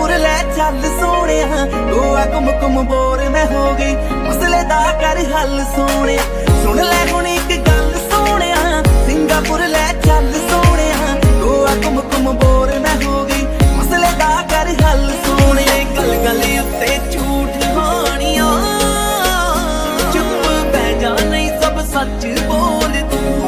Singapore ले चल सोने, गोवा घुम घुम बोर मैं हो गई, मसले दा कर हल सोने। सुन ले हुण इक गल सोने, सिंगापुर ले चल सोने, गोवा घुम घुम बोर मैं हो गई, मसले दा कर हल सोने। गल गल उत्ते झूठ हानियां, चुप बह जा नहीं सब सच बोल तू।